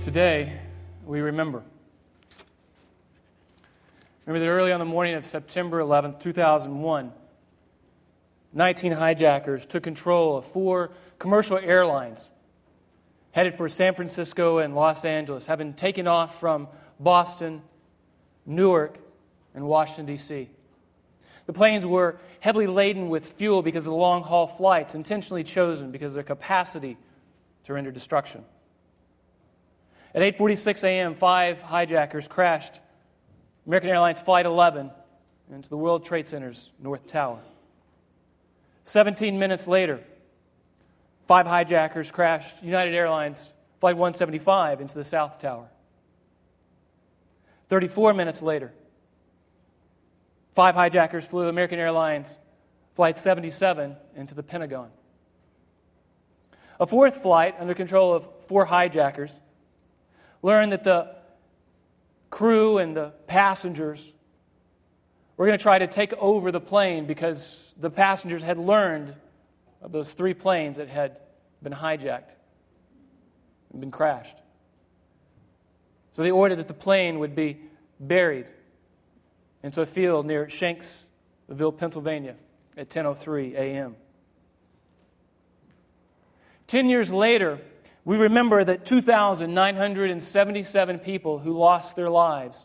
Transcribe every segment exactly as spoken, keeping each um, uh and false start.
Today, we remember. Remember that early on the morning of September eleventh, two thousand one, nineteen hijackers took control of four commercial airlines headed for San Francisco and Los Angeles, having taken off from Boston, Newark, and Washington, D C The planes were heavily laden with fuel because of the long-haul flights, intentionally chosen because of their capacity to render destruction. At eight forty-six a.m., five hijackers crashed American Airlines Flight eleven into the World Trade Center's North Tower. Seventeen minutes later, five hijackers crashed United Airlines Flight one seventy-five into the South Tower. Thirty-four minutes later, five hijackers flew American Airlines Flight seventy-seven into the Pentagon. A fourth flight, under control of four hijackers, learned that the crew and the passengers were going to try to take over the plane because the passengers had learned of those three planes that had been hijacked and been crashed. So they ordered that the plane would be buried into a field near Shanksville, Pennsylvania at ten oh three a.m. Ten years later, we remember that two thousand nine hundred seventy-seven people who lost their lives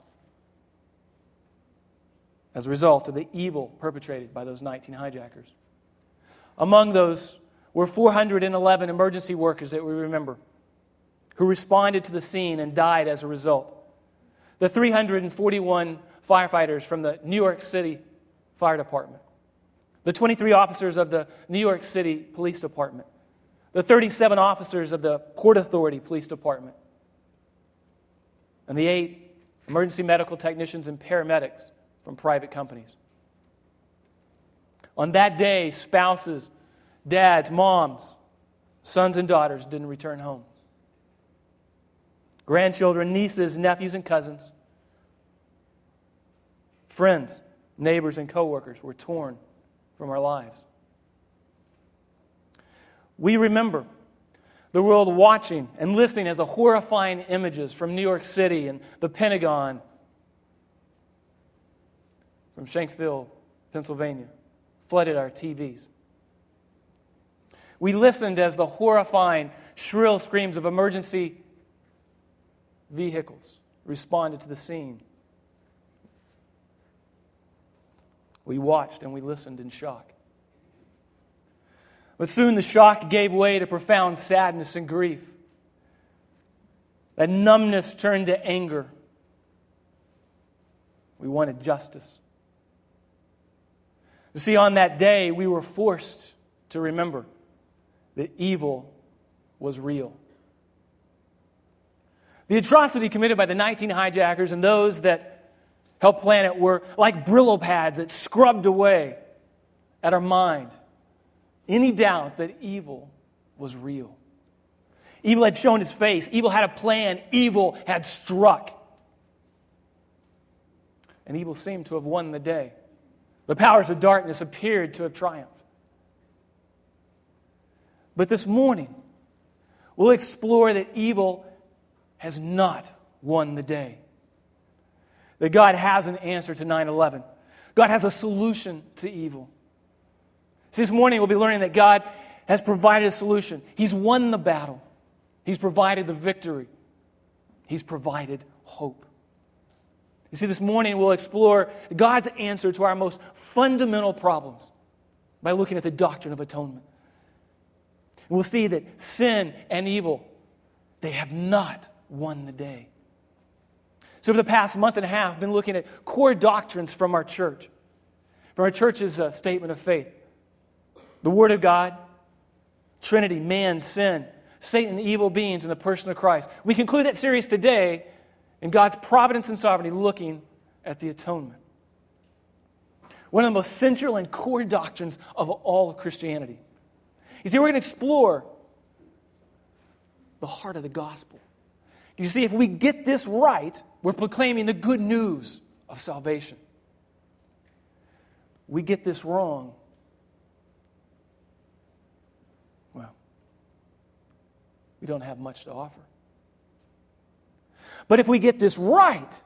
as a result of the evil perpetrated by those nineteen hijackers. Among those were four hundred eleven emergency workers that we remember who responded to the scene and died as a result. The three hundred forty-one firefighters from the New York City Fire Department, the twenty-three officers of the New York City Police Department, the thirty-seven officers of the Port Authority Police Department, and the eight emergency medical technicians and paramedics from private companies. On that day, spouses, dads, moms, sons and daughters didn't return home. Grandchildren, nieces, nephews, and cousins, friends, neighbors, and coworkers were torn from our lives. We remember the world watching and listening as the horrifying images from New York City and the Pentagon, from Shanksville, Pennsylvania, flooded our T Vs. We listened as the horrifying, shrill screams of emergency vehicles responded to the scene. We watched and we listened in shock. But soon the shock gave way to profound sadness and grief. That numbness turned to anger. We wanted justice. You see, on that day, we were forced to remember that evil was real. The atrocity committed by the nineteen hijackers and those that helped plan it were like Brillo pads that scrubbed away at our mind any doubt that evil was real. Evil had shown its face. Evil had a plan. Evil had struck. And evil seemed to have won the day. The powers of darkness appeared to have triumphed. But this morning, we'll explore that evil has not won the day. That God has an answer to nine eleven. God has a solution to evil. So this morning we'll be learning that God has provided a solution. He's won the battle. He's provided the victory. He's provided hope. You see, this morning we'll explore God's answer to our most fundamental problems by looking at the doctrine of atonement. And we'll see that sin and evil, they have not won the day. So over the past month and a half, I've been looking at core doctrines from our church, from our church's uh, statement of faith. The Word of God, Trinity, man, sin, Satan, evil beings, and the person of Christ. We conclude that series today in God's providence and sovereignty, looking at the atonement. One of the most central and core doctrines of all of Christianity. You see, we're going to explore the heart of the gospel. You see, if we get this right, we're proclaiming the good news of salvation. We get this wrong, well, we don't have much to offer. But if we get this right,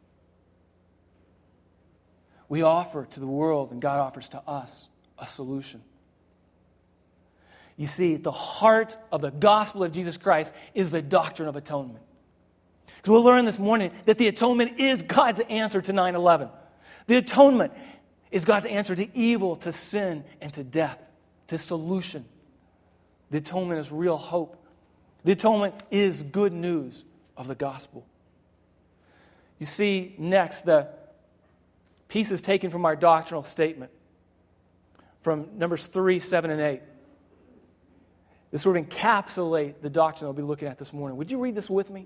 we offer to the world, and God offers to us, a solution. You see, the heart of the gospel of Jesus Christ is the doctrine of atonement. Because we'll learn this morning that the atonement is God's answer to nine eleven. The atonement is God's answer to evil, to sin, and to death, to solution. The atonement is real hope. The atonement is good news of the gospel. You see, next, the pieces taken from our doctrinal statement, from Numbers three, seven, and eight. This sort of encapsulate the doctrine I'll be looking at this morning. Would you read this with me?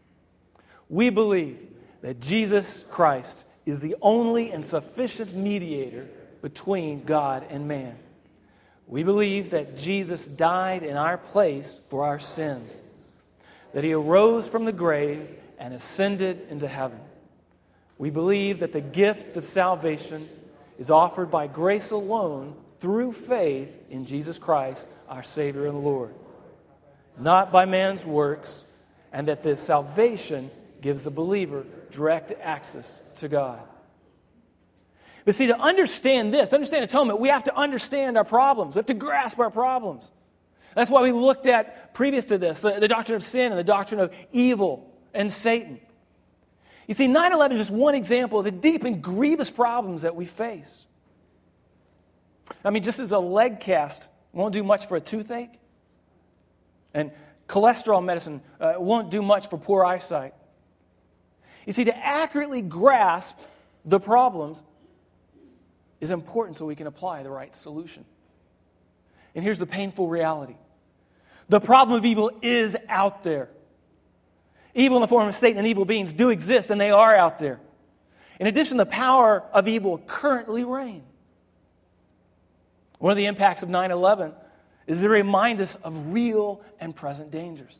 We believe that Jesus Christ is the only and sufficient mediator between God and man. We believe that Jesus died in our place for our sins, that He arose from the grave and ascended into heaven. We believe that the gift of salvation is offered by grace alone through faith in Jesus Christ, our Savior and Lord, not by man's works, and that this salvation gives the believer direct access to God. But see, to understand this, to understand atonement, we have to understand our problems. We have to grasp our problems. That's why we looked at, previous to this, the, the doctrine of sin and the doctrine of evil and Satan. You see, nine eleven is just one example of the deep and grievous problems that we face. I mean, just as a leg cast won't do much for a toothache, and cholesterol medicine uh, won't do much for poor eyesight. You see, to accurately grasp the problems is important so we can apply the right solution. And here's the painful reality. The problem of evil is out there. Evil in the form of Satan and evil beings do exist, and they are out there. In addition, the power of evil currently reigns. One of the impacts of nine eleven is to remind us of real and present dangers.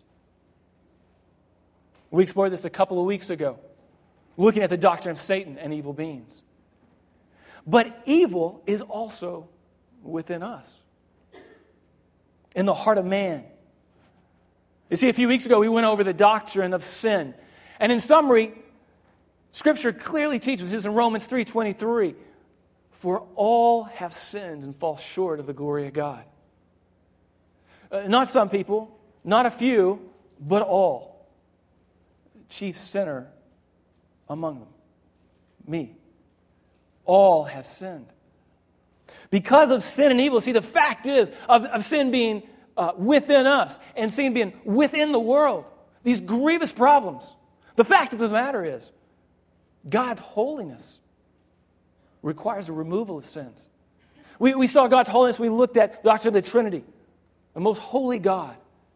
We explored this a couple of weeks ago, looking at the doctrine of Satan and evil beings. But evil is also within us, in the heart of man. You see, a few weeks ago we went over the doctrine of sin. And in summary, Scripture clearly teaches this in Romans three twenty-three. For all have sinned and fall short of the glory of God. Uh, not some people, not a few, but all. Chief sinner among them, me. All have sinned. Because of sin and evil, see, the fact is of, of sin being uh, within us and sin being within the world, these grievous problems, the fact of the matter is God's holiness requires a removal of sins. We, we saw God's holiness. We looked at the doctrine of the Trinity, the most holy God.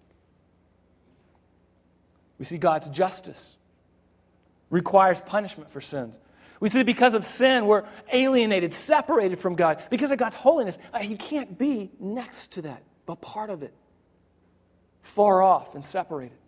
We see God's justice requires punishment for sins. We see that because of sin, we're alienated, separated from God. Because of God's holiness, uh, He can't be next to that, but part of it, far off and separated.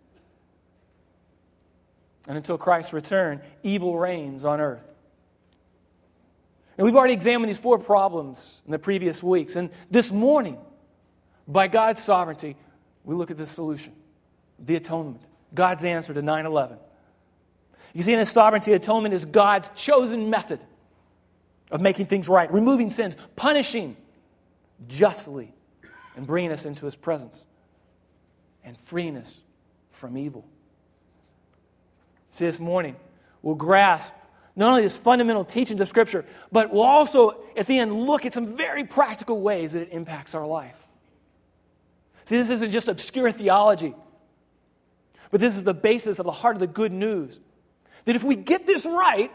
And until Christ's return, evil reigns on earth. And we've already examined these four problems in the previous weeks. And this morning, by God's sovereignty, we look at the solution, the atonement, God's answer to nine eleven. You see, in His sovereignty, atonement is God's chosen method of making things right, removing sins, punishing justly, and bringing us into His presence, and freeing us from evil. See, this morning, we'll grasp not only this fundamental teachings of Scripture, but we'll also, at the end, look at some very practical ways that it impacts our life. See, this isn't just obscure theology, but this is the basis of the heart of the good news. That if we get this right,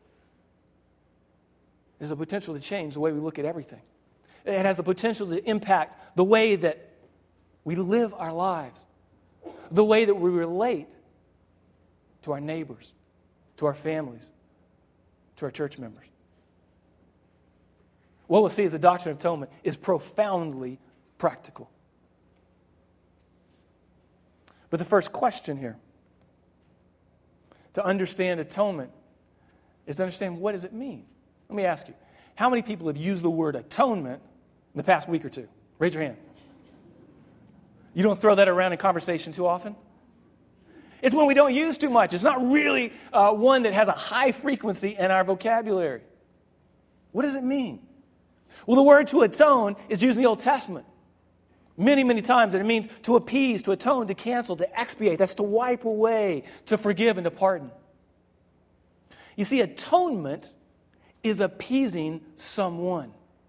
there's a potential to change the way we look at everything. It has the potential to impact the way that we live our lives, the way that we relate to our neighbors, to our families, to our church members. What we'll see is the doctrine of atonement is profoundly practical. But the first question here, to understand atonement, is to understand, what does it mean? Let me ask you, how many people have used the word atonement in the past week or two? Raise your hand. You don't throw that around in conversation too often? It's one we don't use too much. It's not really uh, one that has a high frequency in our vocabulary. What does it mean? Well, the word to atone is used in the Old Testament many, many times, and it means to appease, to atone, to cancel, to expiate. That's to wipe away, to forgive, and to pardon. You see, atonement is appeasing someone.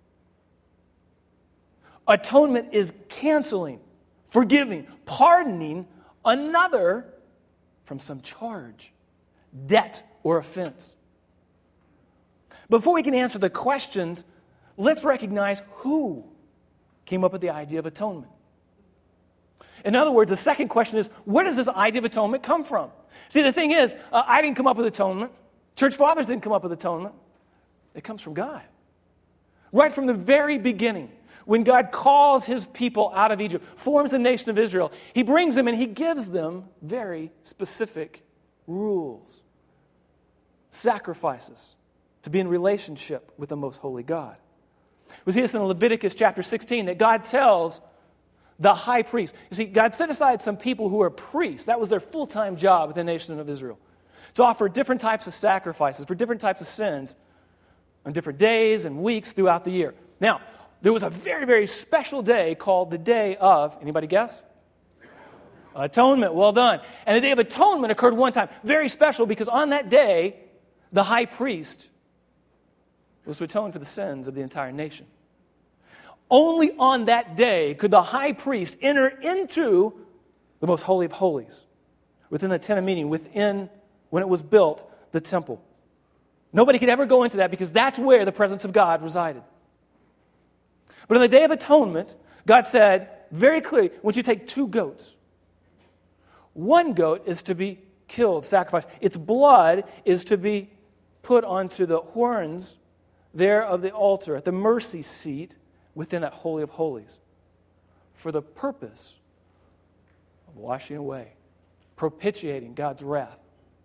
Atonement is canceling, forgiving, pardoning another from some charge, debt, or offense. Before we can answer the questions, let's recognize who came up with the idea of atonement. In other words, the second question is, where does this idea of atonement come from? See, the thing is, uh, I didn't come up with atonement. Church fathers didn't come up with atonement. It comes from God. Right from the very beginning, when God calls his people out of Egypt, forms the nation of Israel, he brings them and he gives them very specific rules, sacrifices to be in relationship with the most holy God. We see this in Leviticus chapter sixteen, that God tells the high priest. You see, God set aside some people who are priests. That was their full-time job with the nation of Israel, to offer different types of sacrifices for different types of sins on different days and weeks throughout the year. Now, there was a very, very special day called the Day of, anybody guess? Atonement. Well done. And the Day of Atonement occurred one time. Very special because on that day, the high priest was to atone for the sins of the entire nation. Only on that day could the high priest enter into the most holy of holies, within the tent of meeting, within, when it was built, the temple. Nobody could ever go into that because that's where the presence of God resided. But on the Day of Atonement, God said very clearly, I want you to take two goats. One goat is to be killed, sacrificed. Its blood is to be put onto the horns there of the altar at the mercy seat within that Holy of Holies for the purpose of washing away, propitiating God's wrath.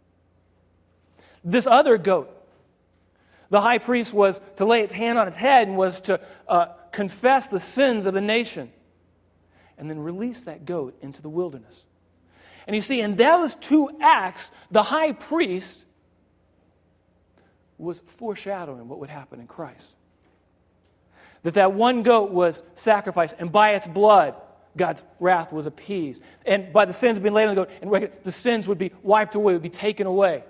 This other goat, the high priest was to lay its hand on its head and was to uh, confess the sins of the nation and then release that goat into the wilderness. And you see, in those two acts, the high priest was foreshadowing what would happen in Christ. That that one goat was sacrificed, and by its blood, God's wrath was appeased. And by the sins being laid on the goat, and the sins would be wiped away, would be taken away.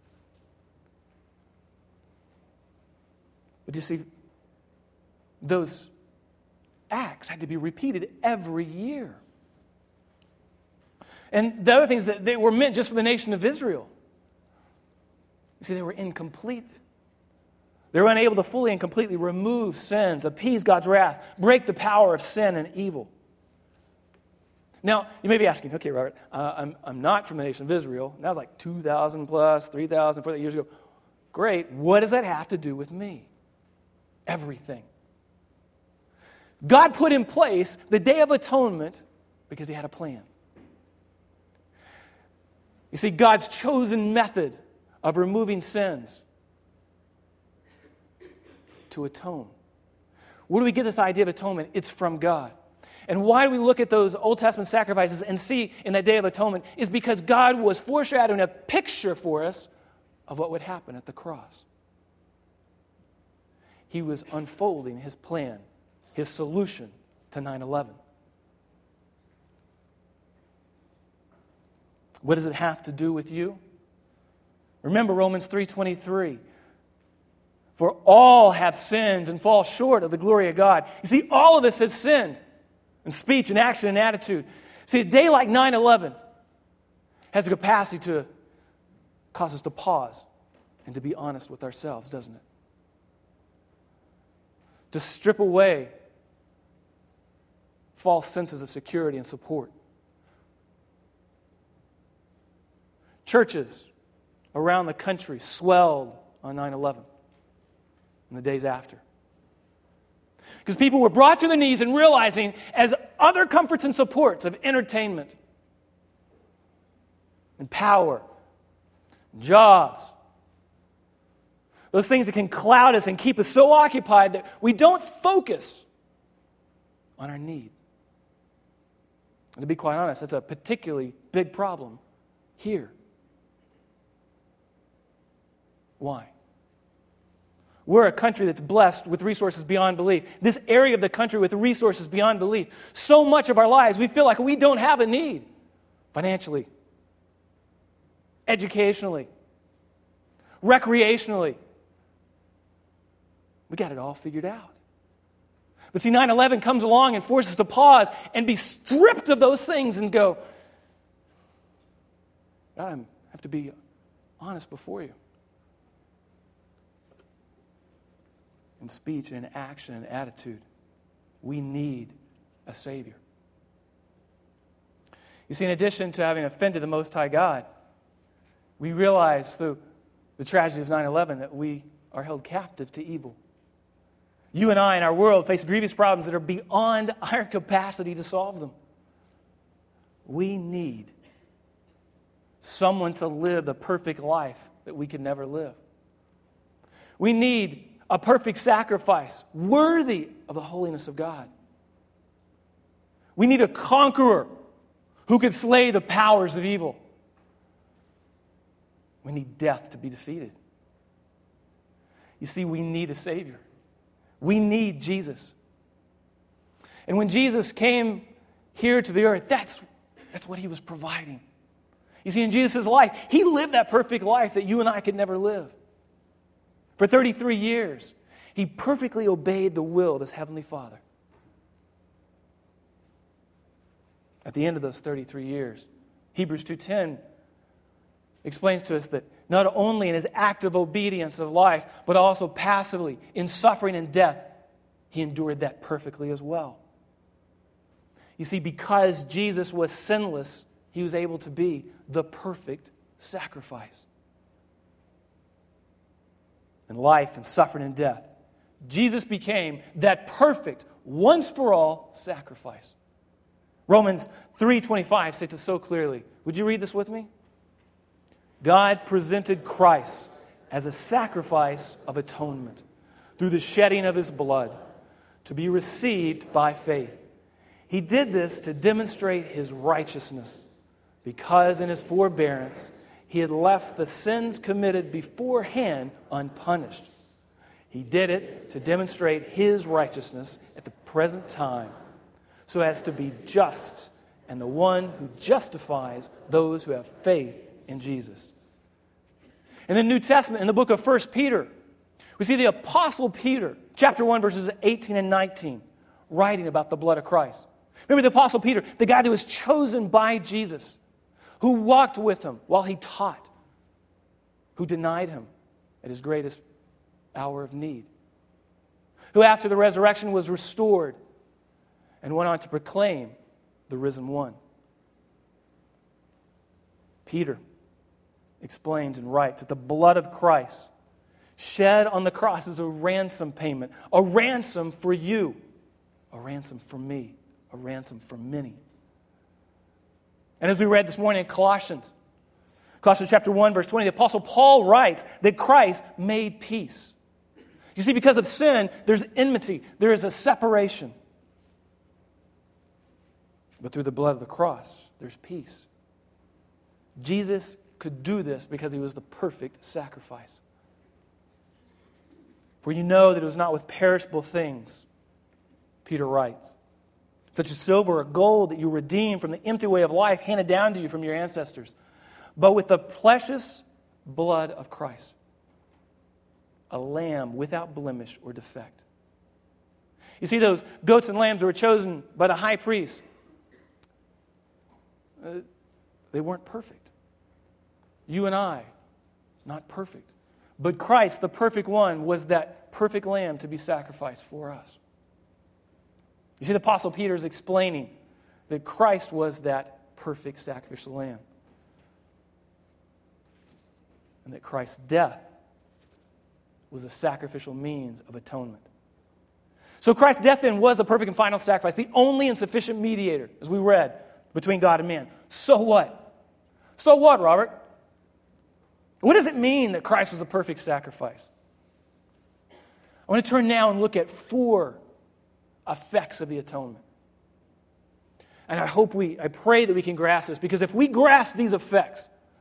But you see, those acts had to be repeated every year. And the other things that they were meant just for the nation of Israel. You see, they were incomplete. They were unable to fully and completely remove sins, appease God's wrath, break the power of sin and evil. Now, you may be asking, okay, Robert, uh, I'm, I'm not from the nation of Israel. That was like two thousand plus, three thousand, four thousand years ago. Great. What does that have to do with me? Everything. God put in place the Day of Atonement because he had a plan. You see, God's chosen method of removing sins to atone. Where do we get this idea of atonement? It's from God. And why do we look at those Old Testament sacrifices and see in that Day of Atonement is because God was foreshadowing a picture for us of what would happen at the cross. He was unfolding his plan, his solution to nine eleven. What does it have to do with you? Remember Romans three twenty-three. For all have sinned and fall short of the glory of God. You see, all of us have sinned in speech and action and attitude. See, a day like nine eleven has the capacity to cause us to pause and to be honest with ourselves, doesn't it? To strip away false senses of security and support. Churches around the country swelled on nine eleven and the days after. Because people were brought to their knees and realizing, as other comforts and supports of entertainment and power, jobs, those things that can cloud us and keep us so occupied that we don't focus on our need. And to be quite honest, that's a particularly big problem here. Why? We're a country that's blessed with resources beyond belief. This area of the country with resources beyond belief. So much of our lives, we feel like we don't have a need. Financially, educationally, recreationally. We got it all figured out. But see, nine eleven comes along and forces us to pause and be stripped of those things and go, God, I have to be honest before you. In speech and in action and attitude, we need a Savior. You see, in addition to having offended the Most High God, we realize through the tragedy of nine eleven that we are held captive to evil. You and I in our world face grievous problems that are beyond our capacity to solve them. We need someone to live the perfect life that we can never live. We need a perfect sacrifice worthy of the holiness of God. We need a conqueror who could slay the powers of evil. We need death to be defeated. You see, we need a Savior. We need Jesus. And when Jesus came here to the earth, that's, that's what he was providing. You see, in Jesus' life, he lived that perfect life that you and I could never live. For thirty-three years, he perfectly obeyed the will of his heavenly Father. At the end of those thirty-three years, Hebrews two ten explains to us that not only in his active obedience of life, but also passively in suffering and death, he endured that perfectly as well. You see, because Jesus was sinless, he was able to be the perfect sacrifice. In life and suffering and death, Jesus became that perfect, once-for-all sacrifice. Romans three twenty-five states it so clearly. Would you read this with me? God presented Christ as a sacrifice of atonement through the shedding of his blood to be received by faith. He did this to demonstrate his righteousness because in his forbearance he had left the sins committed beforehand unpunished. He did it to demonstrate his righteousness at the present time so as to be just and the one who justifies those who have faith in Jesus. In the New Testament, in the book of First Peter, we see the Apostle Peter, chapter one, verses eighteen and nineteen, writing about the blood of Christ. Remember the Apostle Peter, the guy that was chosen by Jesus, who walked with him while he taught, who denied him at his greatest hour of need, who after the resurrection was restored and went on to proclaim the risen one. Peter explains and writes that the blood of Christ shed on the cross is a ransom payment, a ransom for you, a ransom for me, a ransom for many. And as we read this morning in Colossians, Colossians chapter one, verse twenty, the Apostle Paul writes that Christ made peace. You see, because of sin, there's enmity, there is a separation. But through the blood of the cross, there's peace. Jesus could do this because he was the perfect sacrifice. For you know that it was not with perishable things, Peter writes, such as silver or gold that you redeemed from the empty way of life handed down to you from your ancestors, but with the precious blood of Christ, a lamb without blemish or defect. You see, those goats and lambs that were chosen by the high priest, uh, they weren't perfect. You and I, not perfect. But Christ, the perfect one, was that perfect lamb to be sacrificed for us. You see, the Apostle Peter is explaining that Christ was that perfect sacrificial lamb. And that Christ's death was a sacrificial means of atonement. So Christ's death then was the perfect and final sacrifice, the only and sufficient mediator, as we read, between God and man. So what? So what, Robert? What does it mean that Christ was a perfect sacrifice? I want to turn now and look at four effects of the atonement. And I hope we, I pray that we can grasp this, because if we grasp these effects,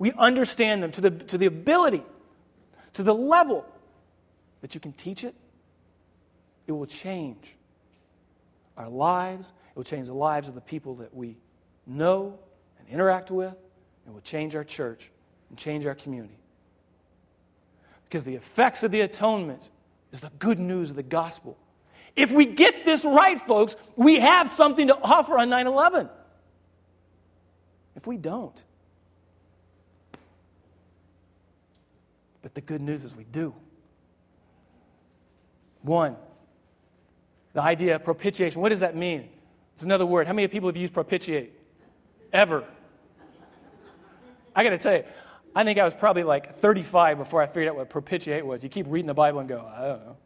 we understand them to the, to the ability, to the level that you can teach it, it will change our lives. It will change the lives of the people that we know and interact with. It will change our church and change our community. Because the effects of the atonement is the good news of the gospel. If we get this right, folks, we have something to offer on nine eleven. If we don't, but the good news is we do. One, the idea of propitiation. What does that mean? It's another word. How many people have used propitiate? Ever? I got to tell you, I think I was probably like thirty-five before I figured out what propitiate was. You keep reading the Bible and go, I don't know.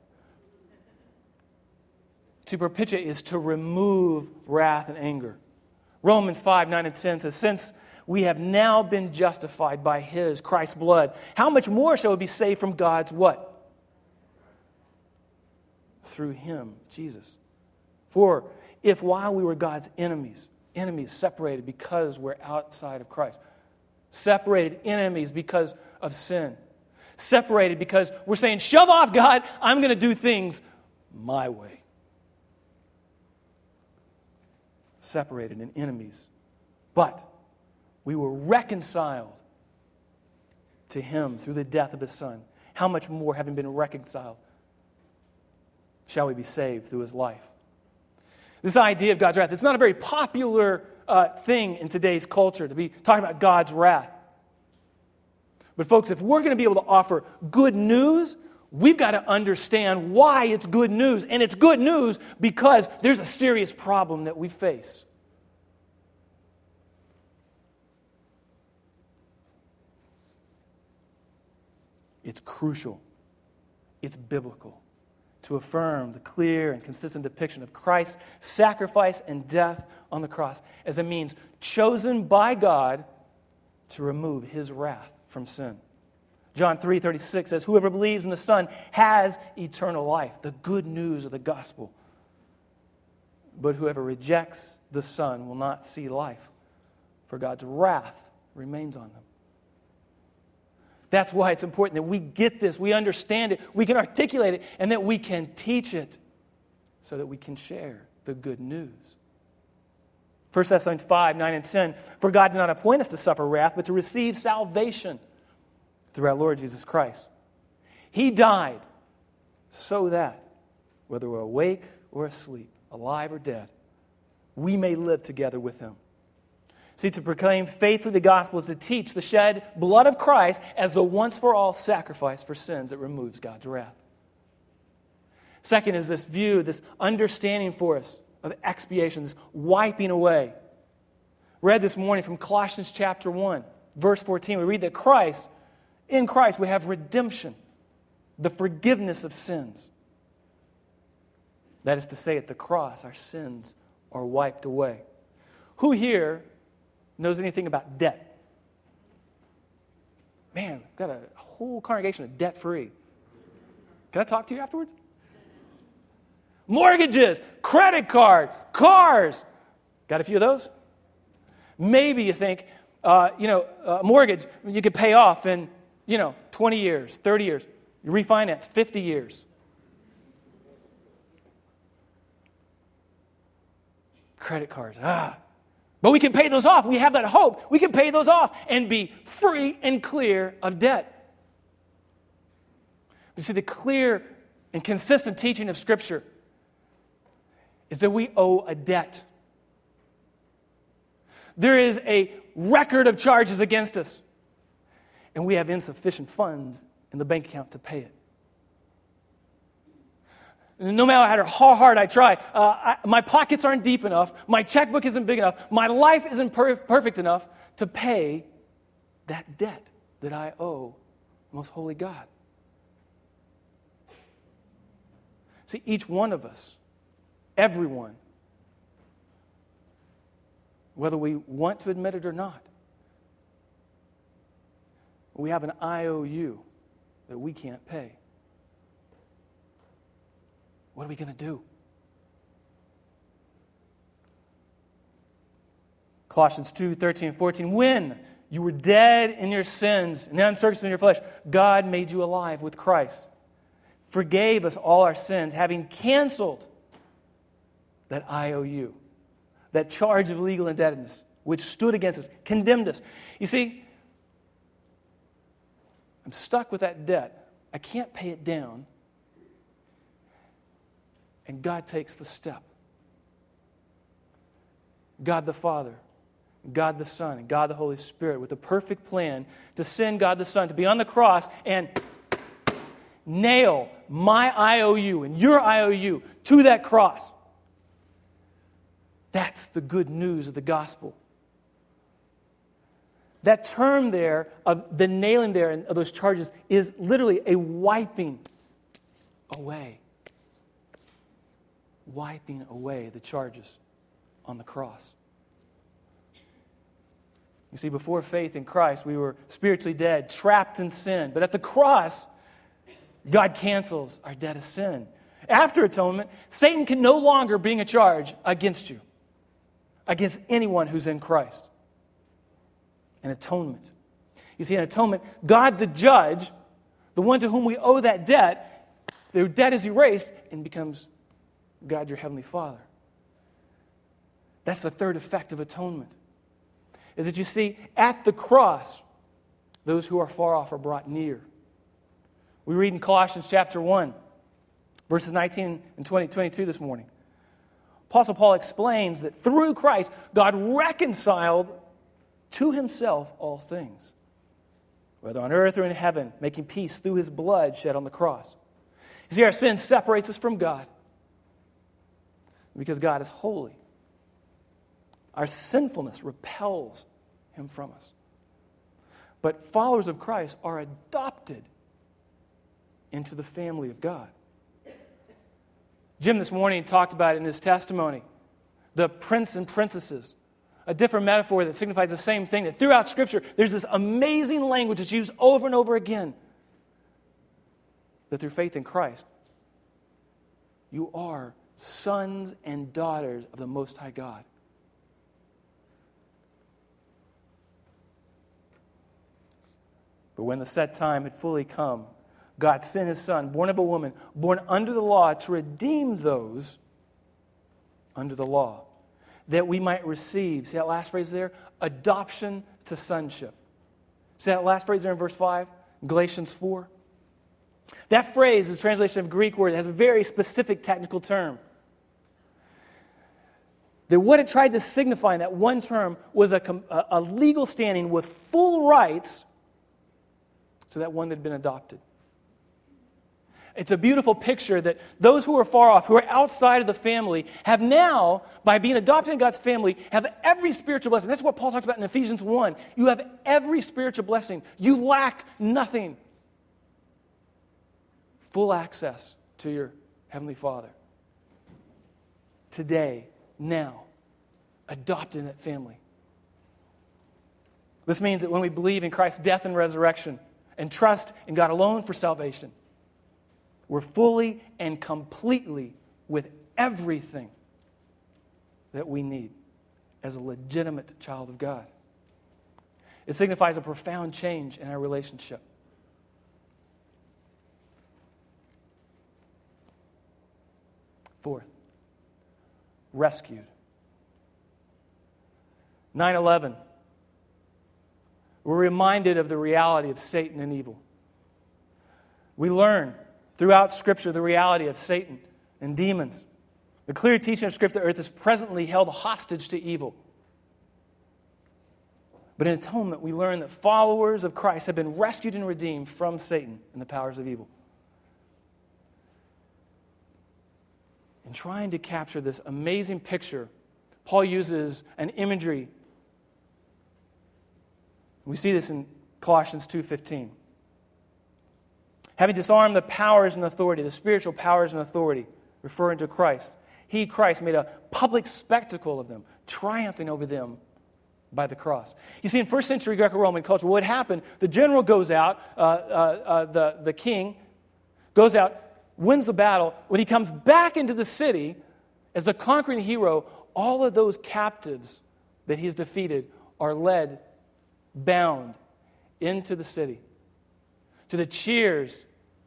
To propitiate is to remove wrath and anger. Romans five, nine, and ten says, since we have now been justified by His, Christ's blood, how much more shall we be saved from God's what? Through Him, Jesus. For if while we were God's enemies, enemies separated because we're outside of Christ, separated enemies because of sin, separated because we're saying, shove off, God, I'm going to do things my way. Separated and enemies. But we were reconciled to Him through the death of His Son. How much more, having been reconciled, shall we be saved through His life? This idea of God's wrath, it's not a very popular uh, thing in today's culture to be talking about God's wrath. But folks, if we're going to be able to offer good news, we've got to understand why it's good news. And it's good news because there's a serious problem that we face. It's crucial. It's biblical to affirm the clear and consistent depiction of Christ's sacrifice and death on the cross as a means chosen by God to remove His wrath from sin. John three thirty-six says, whoever believes in the Son has eternal life, the good news of the gospel. But whoever rejects the Son will not see life, for God's wrath remains on them. That's why it's important that we get this, we understand it, we can articulate it, and that we can teach it so that we can share the good news. First Thessalonians five, nine, and ten, for God did not appoint us to suffer wrath, but to receive salvation through our Lord Jesus Christ. He died so that, whether we're awake or asleep, alive or dead, we may live together with Him. See, to proclaim faithfully the gospel is to teach the shed blood of Christ as the once-for-all sacrifice for sins that removes God's wrath. Second is this view, this understanding for us of expiation, this wiping away. Read this morning from Colossians chapter one, verse fourteen. We read that Christ, in Christ we have redemption, the forgiveness of sins. That is to say, at the cross, our sins are wiped away. Who here knows anything about debt? Man, we've got a whole congregation of debt-free. Can I talk to you afterwards? Mortgages, credit card, cars. Got a few of those? Maybe you think, uh, you know, a mortgage you could pay off in, you know, twenty years, thirty years. You refinance, fifty years. Credit cards, ah. But we can pay those off. We have that hope. We can pay those off and be free and clear of debt. You see, the clear and consistent teaching of Scripture is that we owe a debt. There is a record of charges against us, and we have insufficient funds in the bank account to pay it. No matter how hard I try, uh, I, my pockets aren't deep enough, my checkbook isn't big enough, my life isn't per- perfect enough to pay that debt that I owe the most holy God. See, each one of us, everyone, whether we want to admit it or not, we have an I O U that we can't pay. What are we going to do? Colossians two, thirteen and fourteen. When you were dead in your sins and the uncircumcision of your flesh, God made you alive with Christ, forgave us all our sins, having canceled that I O U, that charge of legal indebtedness, which stood against us, condemned us. You see, I'm stuck with that debt. I can't pay it down. And God takes the step. God the Father, God the Son, and God the Holy Spirit with a perfect plan to send God the Son to be on the cross and nail my I O U and your I O U to that cross. That's the good news of the gospel. That term there, of the nailing there of those charges, is literally a wiping away. Wiping away the charges on the cross. You see, before faith in Christ, we were spiritually dead, trapped in sin. But at the cross, God cancels our debt of sin. After atonement, Satan can no longer bring a charge against you, against anyone who's in Christ. An atonement. You see, an atonement, God the judge, the one to whom we owe that debt, their debt is erased and becomes God your Heavenly Father. That's the third effect of atonement. Is that you see, at the cross, those who are far off are brought near. We read in Colossians chapter one, verses nineteen and twenty, twenty-two this morning. Apostle Paul explains that through Christ, God reconciled to himself all things, whether on earth or in heaven, making peace through his blood shed on the cross. You see, our sin separates us from God because God is holy. Our sinfulness repels him from us. But followers of Christ are adopted into the family of God. Jim this morning talked about it in his testimony, the prince and princesses. A different metaphor that signifies the same thing, that throughout Scripture, there's this amazing language that's used over and over again. That through faith in Christ, you are sons and daughters of the Most High God. But when the set time had fully come, God sent His Son, born of a woman, born under the law, to redeem those under the law, that we might receive, see that last phrase there? Adoption to sonship. See that last phrase there in verse five? Galatians four? That phrase is a translation of a Greek word that has a very specific technical term. That what it tried to signify in that one term was a, a legal standing with full rights to that one that had been adopted. It's a beautiful picture that those who are far off, who are outside of the family, have now, by being adopted in God's family, have every spiritual blessing. That's what Paul talks about in Ephesians one. You have every spiritual blessing. You lack nothing. Full access to your Heavenly Father. Today, now, adopted in that family. This means that when we believe in Christ's death and resurrection and trust in God alone for salvation, we're fully and completely with everything that we need as a legitimate child of God. It signifies a profound change in our relationship. Fourth, rescued. nine eleven. We're reminded of the reality of Satan and evil. We learn throughout Scripture the reality of Satan and demons. The clear teaching of Scripture, the earth is presently held hostage to evil. But in atonement, we learn that followers of Christ have been rescued and redeemed from Satan and the powers of evil. In trying to capture this amazing picture, Paul uses an imagery. We see this in Colossians two fifteen. Having disarmed the powers and authority, the spiritual powers and authority, referring to Christ, He, Christ, made a public spectacle of them, triumphing over them by the cross. You see, in first century Greco-Roman culture, what happened, the general goes out, uh, uh, uh, the, the king goes out, wins the battle. When he comes back into the city as the conquering hero, all of those captives that he's defeated are led bound into the city, to the cheers.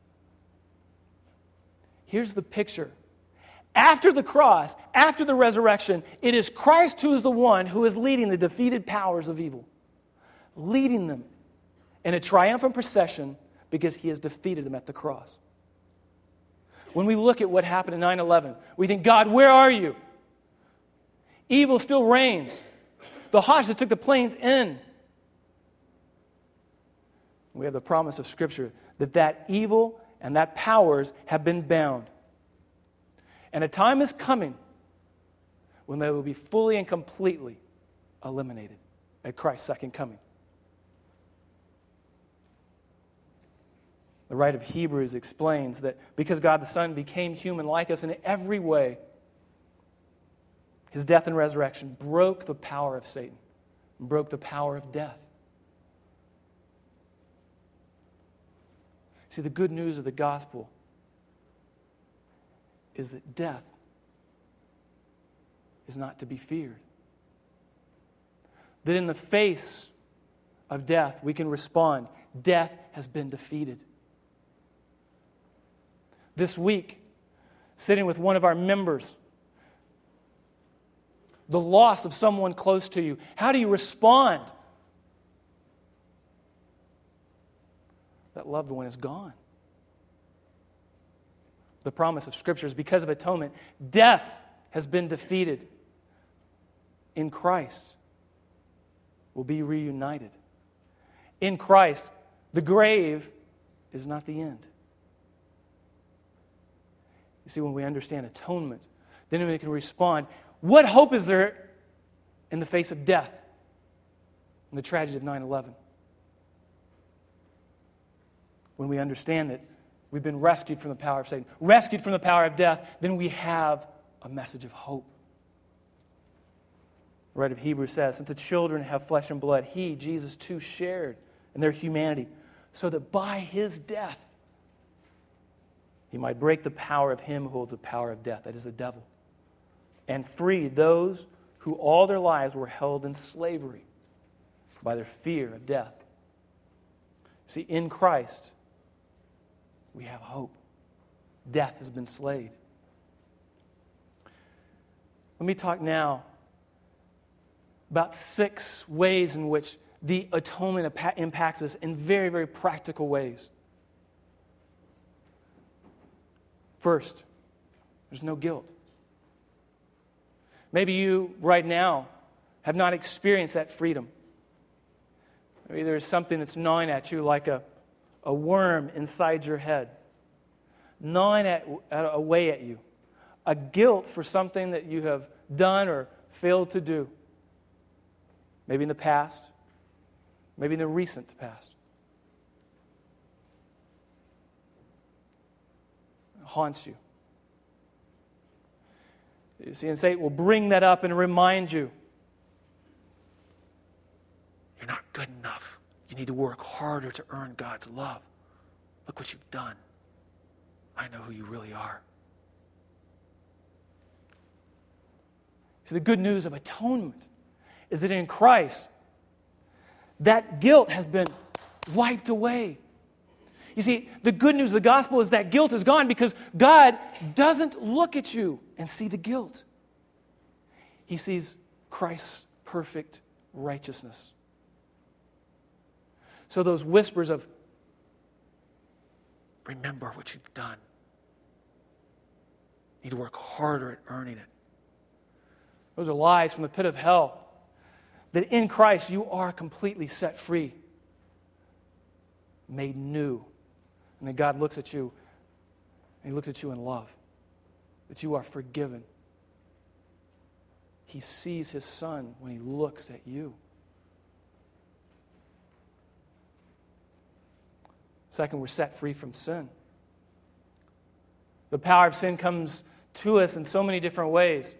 Here's the picture. After the cross, after the resurrection, it is Christ who is the one who is leading the defeated powers of evil, leading them in a triumphant procession because he has defeated them at the cross. When we look at what happened in nine eleven, we think, God, where are you? Evil still reigns. The hostages took the planes in. We have the promise of Scripture that that evil and that powers have been bound. And a time is coming when they will be fully and completely eliminated at Christ's second coming. The writer of Hebrews explains that because God the Son became human like us in every way, his death and resurrection broke the power of Satan, broke the power of death. See, the good news of the gospel is that death is not to be feared. That in the face of death, we can respond. Death has been defeated. This week, sitting with one of our members, the loss of someone close to you, how do you respond? That loved one is gone. The promise of Scripture is because of atonement, death has been defeated. In Christ, we'll be reunited. In Christ, the grave is not the end. You see, when we understand atonement, then we can respond. What hope is there in the face of death and the tragedy of nine eleven? When we understand that we've been rescued from the power of Satan, rescued from the power of death, then we have a message of hope. The writer of Hebrews says, since the children have flesh and blood, he, Jesus, too, shared in their humanity, so that by his death, he might break the power of him who holds the power of death, that is the devil, and free those who all their lives were held in slavery by their fear of death. See, in Christ, we have hope. Death has been slayed. Let me talk now about six ways in which the atonement impacts us in very, very practical ways. First, there's no guilt. Maybe you, right now, have not experienced that freedom. Maybe there's something that's gnawing at you like a, a worm inside your head, gnawing at, at, away at you. A guilt for something that you have done or failed to do. Maybe in the past, maybe in the recent past. It haunts you. You see, and Satan will bring that up and remind you. You're not good enough. You need to work harder to earn God's love. Look what you've done. I know who you really are. So the good news of atonement is that in Christ, that guilt has been wiped away. You see, the good news of the gospel is that guilt is gone because God doesn't look at you and see the guilt. He sees Christ's perfect righteousness. So those whispers of, remember what you've done. You need to work harder at earning it. Those are lies from the pit of hell. That in Christ you are completely set free, made new. And that God looks at you, and He looks at you in love. That you are forgiven. He sees His Son when He looks at you. Second, we're set free from sin. The power of sin comes to us in so many different ways.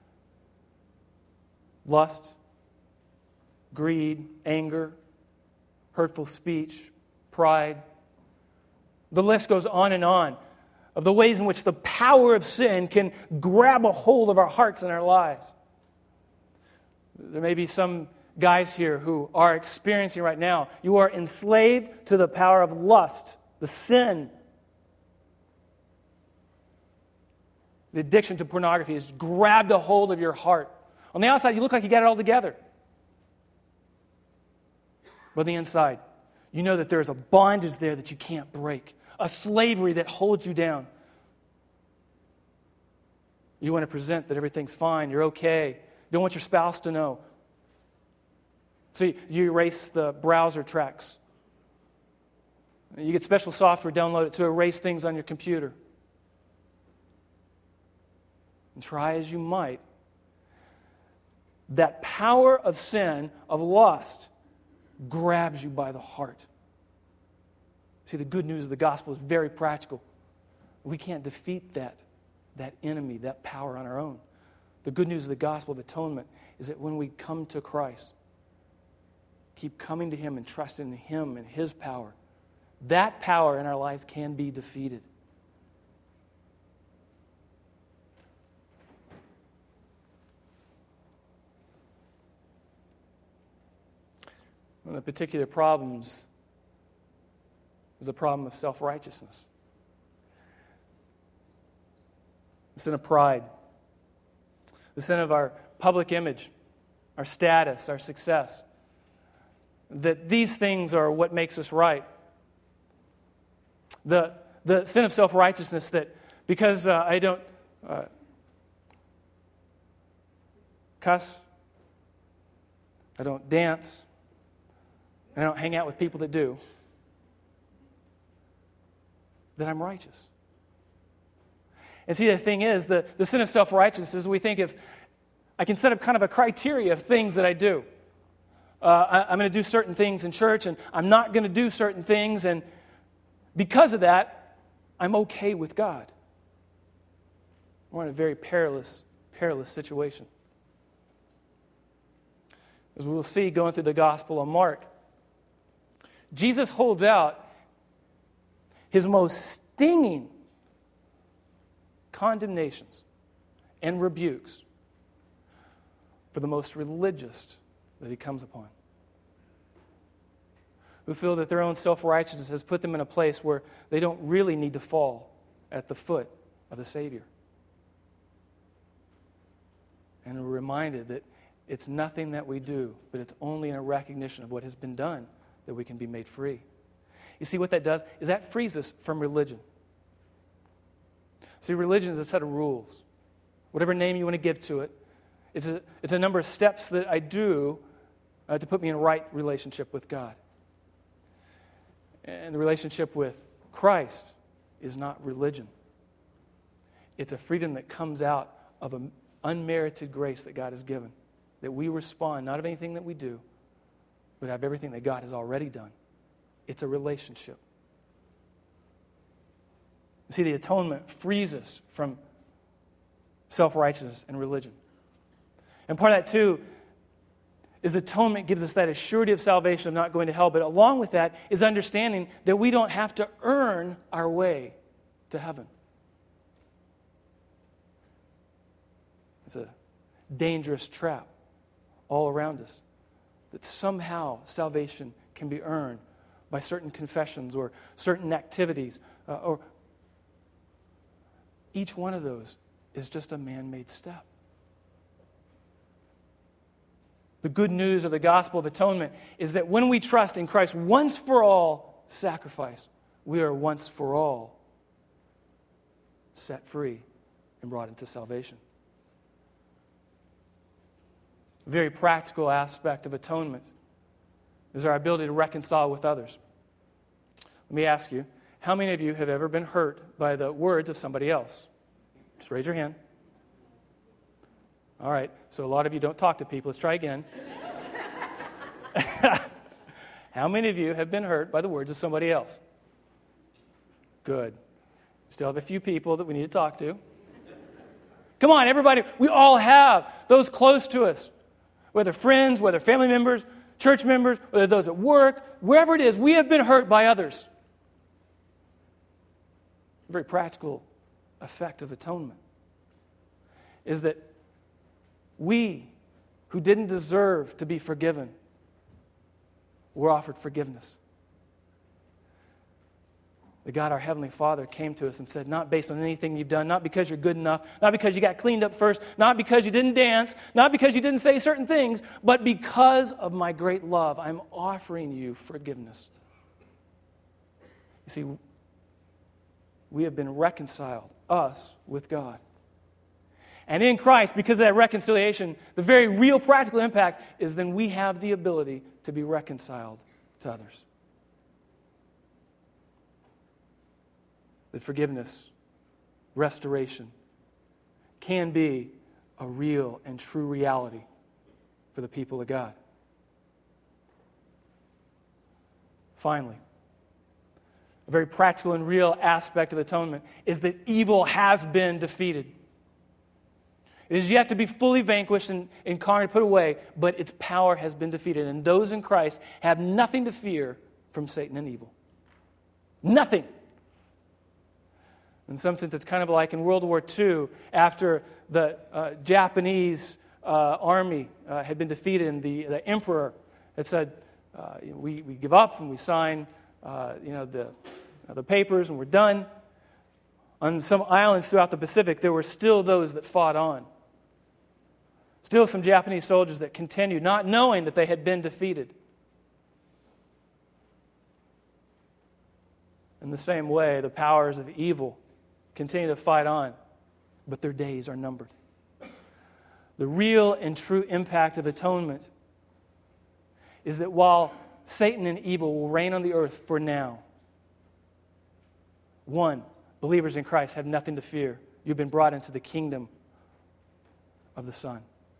Lust, greed, anger, hurtful speech, pride. The list goes on and on of the ways in which the power of sin can grab a hold of our hearts and our lives. There may be some guys here who are experiencing right now, you are enslaved to the power of lust, the sin. The addiction to pornography has grabbed a hold of your heart. On the outside, you look like you got it all together. But on the inside, you know that there is a bondage there that you can't break, a slavery that holds you down. You want to present that everything's fine, you're okay. You don't want your spouse to know. So you, you erase the browser tracks. You get special software downloaded to erase things on your computer. And try as you might, that power of sin, of lust, grabs you by the heart. See, the good news of the gospel is very practical. We can't defeat that, that enemy, that power on our own. The good news of the gospel of atonement is that when we come to Christ, keep coming to Him and trusting in Him and His power, that power in our lives can be defeated. One of the particular problems is the problem of self-righteousness. The sin of pride. The sin of our public image, our status, our success. That these things are what makes us right. The, the sin of self-righteousness that because uh, I don't uh, cuss, I don't dance, and I don't hang out with people that do, then I'm righteous. And see, the thing is, the, the sin of self-righteousness is we think if I can set up kind of a criteria of things that I do. Uh, I, I'm going to do certain things in church, and I'm not going to do certain things, and because of that, I'm okay with God. We're in a very perilous, perilous situation. As we'll see going through the Gospel of Mark, Jesus holds out His most stinging condemnations and rebukes for the most religious that He comes upon, who feel that their own self-righteousness has put them in a place where they don't really need to fall at the foot of the Savior. And we're reminded that it's nothing that we do, but it's only in a recognition of what has been done that we can be made free. You see what that does? Is that frees us from religion. See, religion is a set of rules. Whatever name you want to give to it, it's a, it's a number of steps that I do uh, to put me in right relationship with God. And the relationship with Christ is not religion. It's a freedom that comes out of an unmerited grace that God has given, that we respond not of anything that we do, but of everything that God has already done. It's a relationship. See, the atonement frees us from self-righteousness and religion. And part of that, too, is atonement gives us that assurity of salvation of not going to hell. But along with that is understanding that we don't have to earn our way to heaven. It's a dangerous trap all around us, that somehow salvation can be earned by certain confessions or certain activities. Uh, or each one of those is just a man-made step. The good news of the gospel of atonement is that when we trust in Christ's once for all sacrifice, we are once for all set free and brought into salvation. A very practical aspect of atonement is our ability to reconcile with others. Let me ask you, how many of you have ever been hurt by the words of somebody else? Just raise your hand. All right, so a lot of you don't talk to people. Let's try again. How many of you have been hurt by the words of somebody else? Good. Still have a few people that we need to talk to. Come on, everybody. We all have those close to us, whether friends, whether family members, church members, whether those at work, wherever it is, we have been hurt by others. A very practical effect of atonement is that we who didn't deserve to be forgiven were offered forgiveness. That God, our Heavenly Father, came to us and said, not based on anything you've done, not because you're good enough, not because you got cleaned up first, not because you didn't dance, not because you didn't say certain things, but because of my great love, I'm offering you forgiveness. You see, we have been reconciled, us, with God. And in Christ, because of that reconciliation, the very real practical impact is then we have the ability to be reconciled to others. That forgiveness, restoration, can be a real and true reality for the people of God. Finally, a very practical and real aspect of atonement is that evil has been defeated. It is yet to be fully vanquished and, and conquered, put away, but its power has been defeated. And those in Christ have nothing to fear from Satan and evil. Nothing. In some sense, it's kind of like in World War Two, after the uh, Japanese uh, army uh, had been defeated, and the, the emperor had said, uh, we, we give up and we sign uh, you know, the, uh, the papers and we're done. On some islands throughout the Pacific, there were still those that fought on. Still some Japanese soldiers that continued, not knowing that they had been defeated. In the same way, the powers of evil continue to fight on, but their days are numbered. The real and true impact of atonement is that while Satan and evil will reign on the earth for now, one, believers in Christ have nothing to fear. You've been brought into the kingdom of the Son.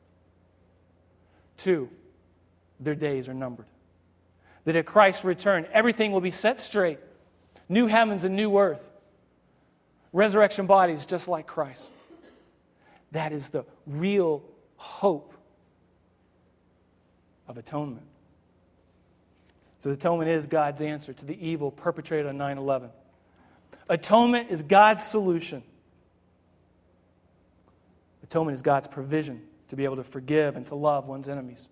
Two, their days are numbered. That at Christ's return, everything will be set straight. New heavens and new earth. Resurrection bodies just like Christ. That is the real hope of atonement. So atonement is God's answer to the evil perpetrated on nine eleven. Atonement is God's solution. Atonement is God's provision to be able to forgive and to love one's enemies.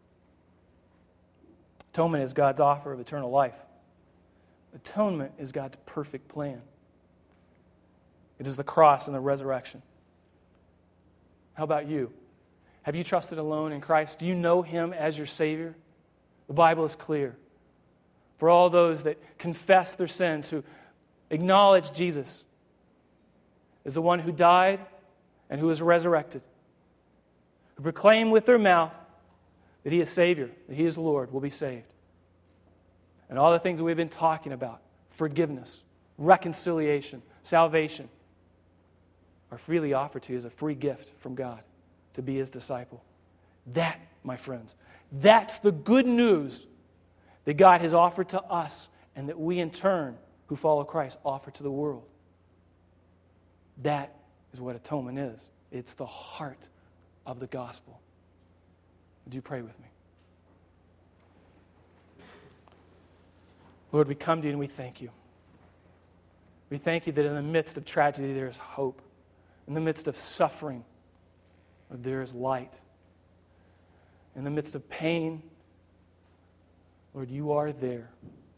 Atonement is God's offer of eternal life. Atonement is God's perfect plan. It is the cross and the resurrection. How about you? Have you trusted alone in Christ? Do you know Him as your Savior? The Bible is clear. For all those that confess their sins, who acknowledge Jesus as the one who died and who was resurrected, who proclaim with their mouth that He is Savior, that He is Lord, will be saved. And all the things that we've been talking about, forgiveness, reconciliation, salvation, are freely offered to you as a free gift from God to be His disciple. That, my friends, that's the good news that God has offered to us and that we in turn, who follow Christ, offer to the world. That is what atonement is. It's the heart of the gospel. Would you pray with me? Lord, we come to you and we thank you. We thank you that in the midst of tragedy there is hope. In the midst of suffering, there is light. In the midst of pain, Lord, you are there.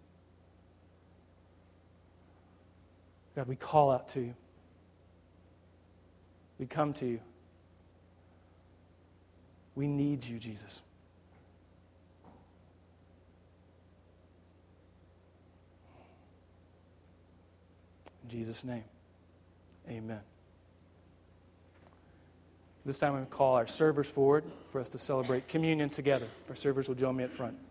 God, we call out to you. We come to you. We need you, Jesus. In Jesus' name, amen. This time I'm going to call our servers forward for us to celebrate communion together. Our servers will join me at front.